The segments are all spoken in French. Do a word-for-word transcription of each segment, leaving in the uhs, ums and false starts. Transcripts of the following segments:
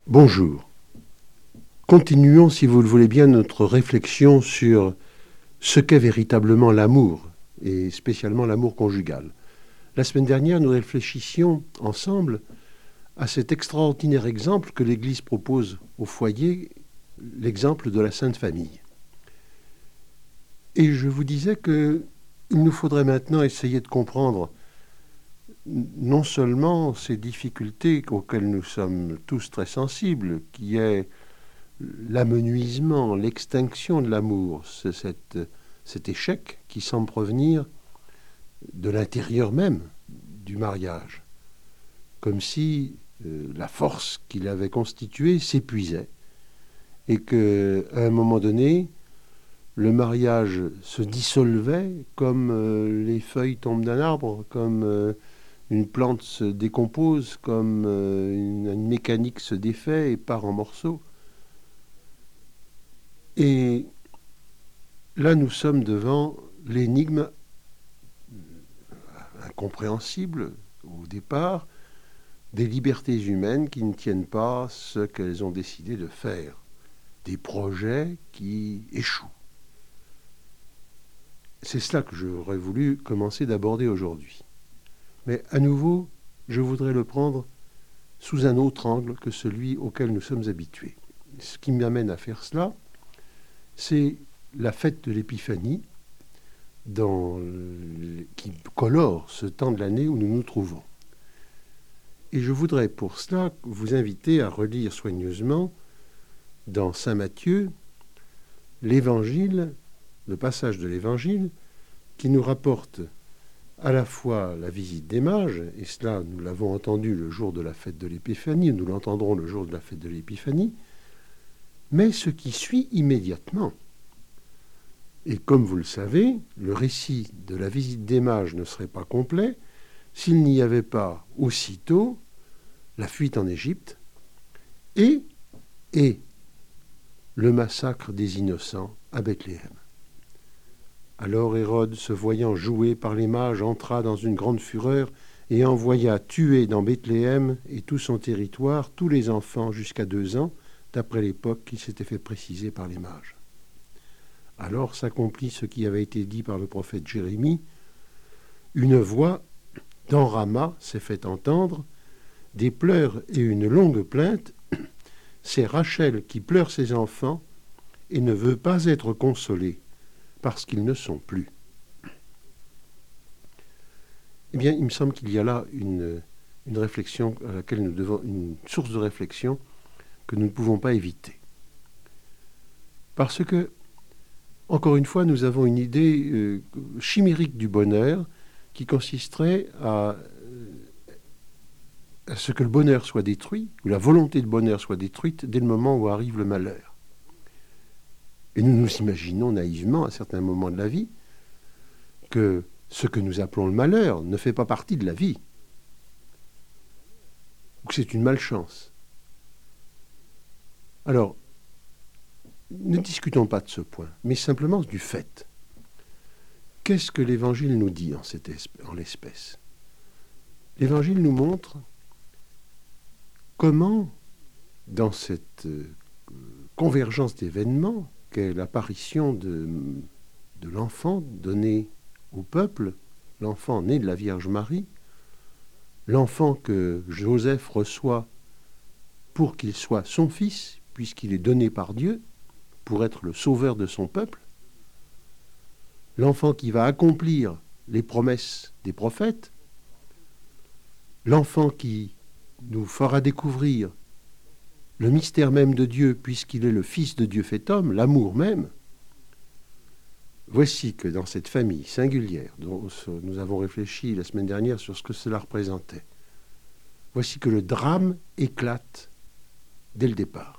Bonjour. Continuons, si vous le voulez bien, notre réflexion sur ce qu'est véritablement l'amour, et spécialement l'amour conjugal. La semaine dernière, nous réfléchissions ensemble à cet extraordinaire exemple que l'Église propose au foyer, l'exemple de la Sainte Famille. Et je vous disais qu'il nous faudrait maintenant essayer de comprendre non seulement ces difficultés auxquelles nous sommes tous très sensibles, qui est l'amenuisement, l'extinction de l'amour, c'est cette, cet échec qui semble provenir de l'intérieur même du mariage, comme si euh, la force qu'il avait constituée s'épuisait et qu'à un moment donné, le mariage se dissolvait comme euh, les feuilles tombent d'un arbre, comme euh, une plante se décompose, comme euh, une, une mécanique se défait et part en morceaux. Et là, nous sommes devant l'énigme incompréhensible au départ des libertés humaines qui ne tiennent pas ce qu'elles ont décidé de faire, des projets qui échouent. C'est cela que j'aurais voulu commencer d'aborder aujourd'hui. Mais à nouveau, je voudrais le prendre sous un autre angle que celui auquel nous sommes habitués. Ce qui m'amène à faire cela, c'est la fête de l'Épiphanie, dans, qui colore ce temps de l'année où nous nous trouvons. Et je voudrais pour cela vous inviter à relire soigneusement dans Saint Matthieu l'Évangile, le passage de l'Évangile qui nous rapporte à la fois la visite des mages, et cela nous l'avons entendu le jour de la fête de l'Épiphanie, nous l'entendrons le jour de la fête de l'Épiphanie, mais ce qui suit immédiatement. Et comme vous le savez, le récit de la visite des mages ne serait pas complet s'il n'y avait pas aussitôt la fuite en Égypte et, et le massacre des innocents à Bethléem. Alors Hérode, se voyant joué par les mages, entra dans une grande fureur et envoya tuer dans Bethléem et tout son territoire tous les enfants jusqu'à deux ans, d'après l'époque qui s'était fait préciser par les mages. Alors s'accomplit ce qui avait été dit par le prophète Jérémie. Une voix dans Rama s'est fait entendre, des pleurs et une longue plainte. C'est Rachel qui pleure ses enfants et ne veut pas être consolée, parce qu'ils ne sont plus. Eh bien, il me semble qu'il y a là une, une réflexion à laquelle nous devons, une source de réflexion que nous ne pouvons pas éviter. Parce que, encore une fois, nous avons une idée euh, chimérique du bonheur qui consisterait à, à ce que le bonheur soit détruit, ou la volonté de bonheur soit détruite dès le moment où arrive le malheur. Et nous nous imaginons naïvement, à certains moments de la vie, que ce que nous appelons le malheur ne fait pas partie de la vie, ou que c'est une malchance. Alors, ne discutons pas de ce point, mais simplement du fait. Qu'est-ce que l'Évangile nous dit en, cette espèce, en l'espèce ? L'Évangile nous montre comment, dans cette convergence d'événements, qu'est l'apparition de, de l'enfant donné au peuple, l'enfant né de la Vierge Marie, l'enfant que Joseph reçoit pour qu'il soit son fils, puisqu'il est donné par Dieu, pour être le sauveur de son peuple, l'enfant qui va accomplir les promesses des prophètes, l'enfant qui nous fera découvrir le mystère même de Dieu, puisqu'il est le Fils de Dieu fait homme, l'amour même. Voici que dans cette famille singulière, dont nous avons réfléchi la semaine dernière sur ce que cela représentait, voici que le drame éclate dès le départ.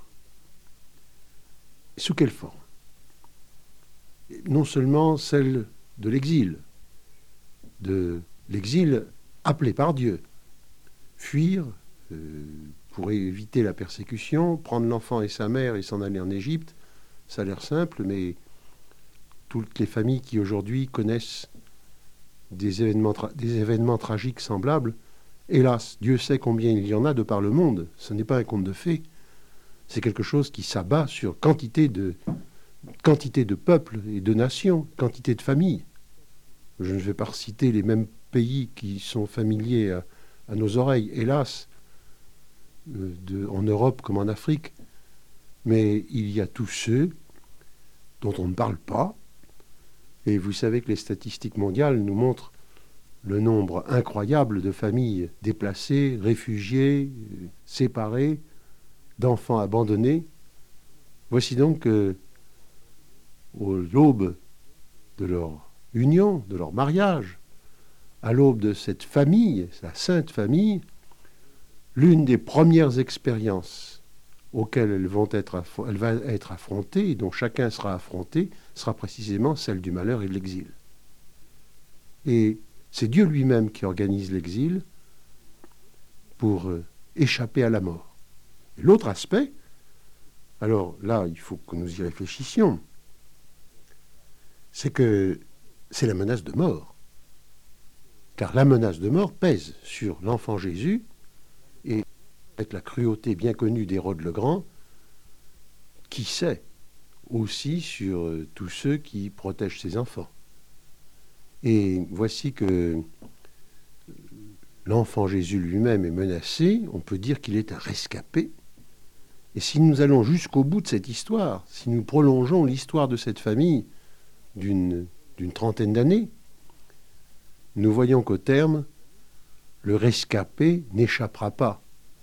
Sous quelle forme ? Non seulement celle de l'exil, de l'exil appelé par Dieu, fuir euh, pour éviter la persécution, prendre l'enfant et sa mère et s'en aller en Égypte, ça a l'air simple, mais toutes les familles qui aujourd'hui connaissent des événements, tra- des événements tragiques semblables, hélas, Dieu sait combien il y en a de par le monde, ce n'est pas un conte de fées, c'est quelque chose qui s'abat sur quantité de, quantité de peuples et de nations, quantité de familles. Je ne vais pas citer les mêmes pays qui sont familiers à, à nos oreilles, hélas, euh, de, en Europe comme en Afrique, mais il y a tous ceux dont on ne parle pas, et vous savez que les statistiques mondiales nous montrent le nombre incroyable de familles déplacées, réfugiées, séparées, d'enfants abandonnés. Voici donc que, à l'aube de leur union, de leur mariage, à l'aube de cette famille, la sainte famille, l'une des premières expériences auxquelles elles vont être, elle va être affrontée, et dont chacun sera affronté, sera précisément celle du malheur et de l'exil. Et c'est Dieu lui-même qui organise l'exil pour euh, échapper à la mort. Et l'autre aspect, alors là, il faut que nous y réfléchissions, c'est que c'est la menace de mort. Car la menace de mort pèse sur l'enfant Jésus, et avec la cruauté bien connue d'Hérode le Grand, qui sait aussi sur euh, tous ceux qui protègent ses enfants. Et voici que l'enfant Jésus lui-même est menacé, on peut dire qu'il est un rescapé. Et si nous allons jusqu'au bout de cette histoire, si nous prolongeons l'histoire de cette famille d'une, d'une trentaine d'années, nous voyons qu'au terme, le rescapé n'échappera pas.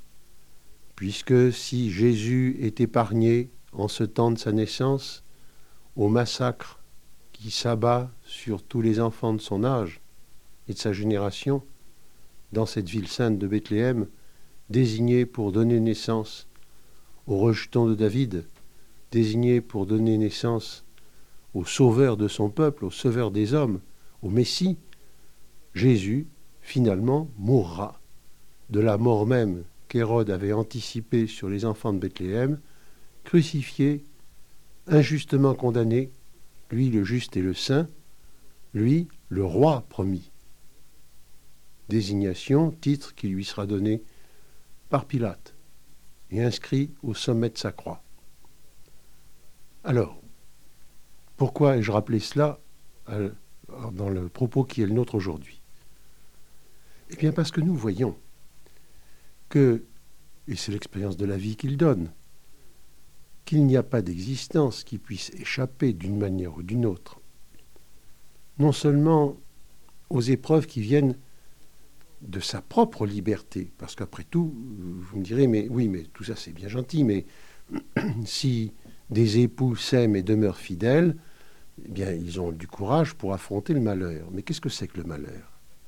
Puisque si Jésus est épargné en ce temps de sa naissance au massacre qui s'abat sur tous les enfants de son âge et de sa génération, dans cette ville sainte de Bethléem, désignée pour donner naissance au rejeton de David, désignée pour donner naissance au sauveur de son peuple, au sauveur des hommes, au Messie, Jésus, finalement, mourra de la mort même qu'Hérode avait anticipée sur les enfants de Bethléem, crucifié, injustement condamné, lui le juste et le saint, lui le roi promis. Désignation, titre qui lui sera donné par Pilate et inscrit au sommet de sa croix. Alors, pourquoi ai-je rappelé cela dans le propos qui est le nôtre aujourd'hui ? Eh bien parce que nous voyons que, et c'est l'expérience de la vie qu'il donne, qu'il n'y a pas d'existence qui puisse échapper d'une manière ou d'une autre, non seulement aux épreuves qui viennent de sa propre liberté, parce qu'après tout, vous me direz, mais oui, mais tout ça c'est bien gentil, mais si des époux s'aiment et demeurent fidèles, eh bien ils ont du courage pour affronter le malheur. Mais qu'est-ce que c'est que le malheur ?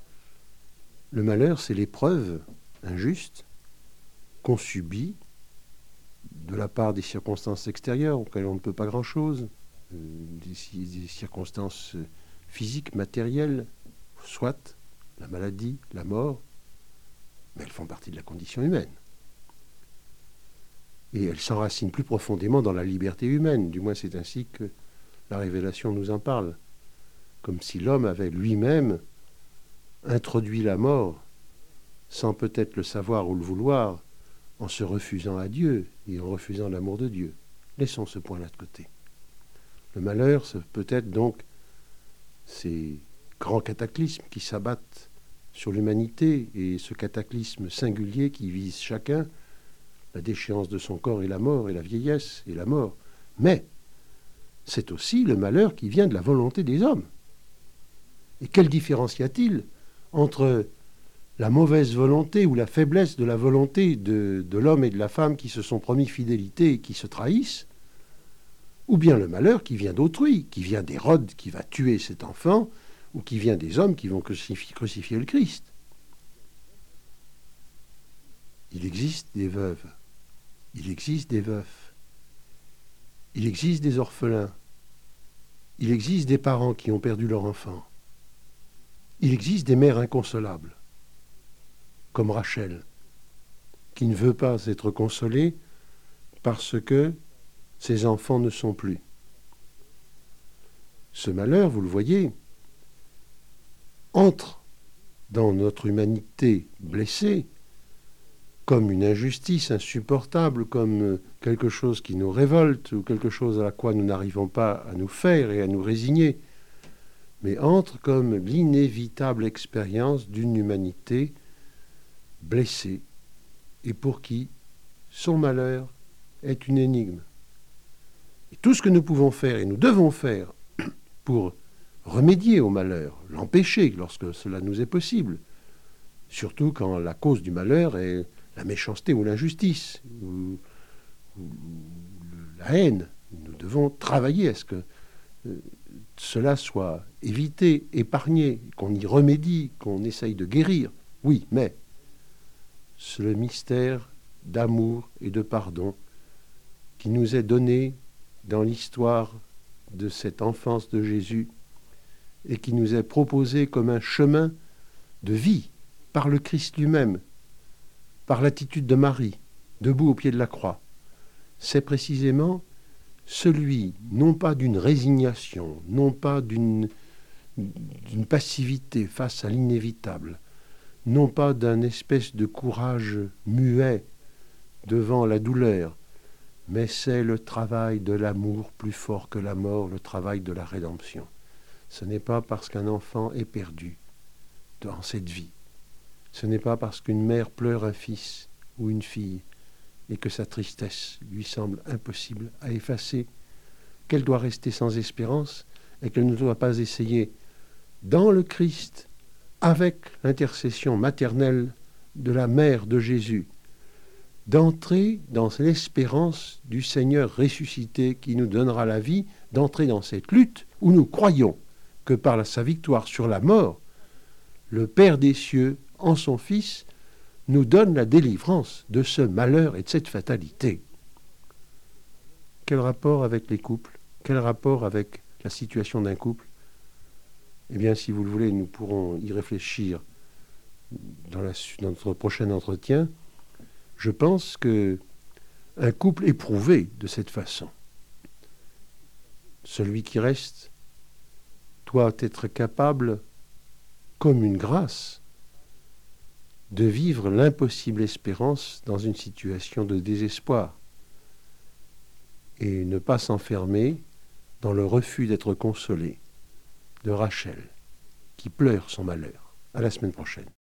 Le malheur, c'est l'épreuve injuste qu'on subit de la part des circonstances extérieures auxquelles on ne peut pas grand-chose, euh, des, des circonstances physiques, matérielles, soit la maladie, la mort, mais elles font partie de la condition humaine. Et elles s'enracinent plus profondément dans la liberté humaine, du moins c'est ainsi que la Révélation nous en parle, comme si l'homme avait lui-même introduit la mort, sans peut-être le savoir ou le vouloir, en se refusant à Dieu et en refusant l'amour de Dieu. Laissons ce point-là de côté. Le malheur, c'est peut-être donc ces grands cataclysmes qui s'abattent sur l'humanité, et ce cataclysme singulier qui vise chacun, la déchéance de son corps et la mort, et la vieillesse et la mort. Mais c'est aussi le malheur qui vient de la volonté des hommes. Et quelle différence y a-t-il entre la mauvaise volonté ou la faiblesse de la volonté de, de l'homme et de la femme qui se sont promis fidélité et qui se trahissent, ou bien le malheur qui vient d'autrui, qui vient d'Hérode qui va tuer cet enfant, ou qui vient des hommes qui vont crucifier, crucifier le Christ. Il existe des veuves, il existe des veufs, il existe des orphelins, il existe des parents qui ont perdu leur enfant, il existe des mères inconsolables, comme Rachel, qui ne veut pas être consolée parce que ses enfants ne sont plus. Ce malheur, vous le voyez, entre dans notre humanité blessée comme une injustice insupportable, comme quelque chose qui nous révolte ou quelque chose à la quoi nous n'arrivons pas à nous faire et à nous résigner, mais entre comme l'inévitable expérience d'une humanité blessée et pour qui son malheur est une énigme. Et tout ce que nous pouvons faire et nous devons faire pour remédier au malheur, l'empêcher lorsque cela nous est possible, surtout quand la cause du malheur est la méchanceté ou l'injustice, ou, ou la haine. Nous devons travailler à ce que euh, cela soit évité, épargné, qu'on y remédie, qu'on essaye de guérir. Oui, mais c'est le mystère d'amour et de pardon qui nous est donné dans l'histoire de cette enfance de Jésus et qui nous est proposé comme un chemin de vie par le Christ lui-même, par l'attitude de Marie, debout au pied de la croix. C'est précisément celui, non pas d'une résignation, non pas d'une, d'une passivité face à l'inévitable, non pas d'un espèce de courage muet devant la douleur, mais c'est le travail de l'amour plus fort que la mort, le travail de la rédemption. Ce n'est pas parce qu'un enfant est perdu dans cette vie, ce n'est pas parce qu'une mère pleure un fils ou une fille et que sa tristesse lui semble impossible à effacer, qu'elle doit rester sans espérance et qu'elle ne doit pas essayer, dans le Christ, avec l'intercession maternelle de la mère de Jésus, d'entrer dans l'espérance du Seigneur ressuscité qui nous donnera la vie, d'entrer dans cette lutte où nous croyons que par sa victoire sur la mort, le Père des cieux, en son Fils, nous donne la délivrance de ce malheur et de cette fatalité. Quel rapport avec les couples? Quel rapport avec la situation d'un couple? Eh bien, si vous le voulez, nous pourrons y réfléchir dans, la, dans notre prochain entretien. Je pense que un couple éprouvé de cette façon, celui qui reste, doit être capable, comme une grâce, de vivre l'impossible espérance dans une situation de désespoir et ne pas s'enfermer dans le refus d'être consolé de Rachel, qui pleure son malheur. À la semaine prochaine.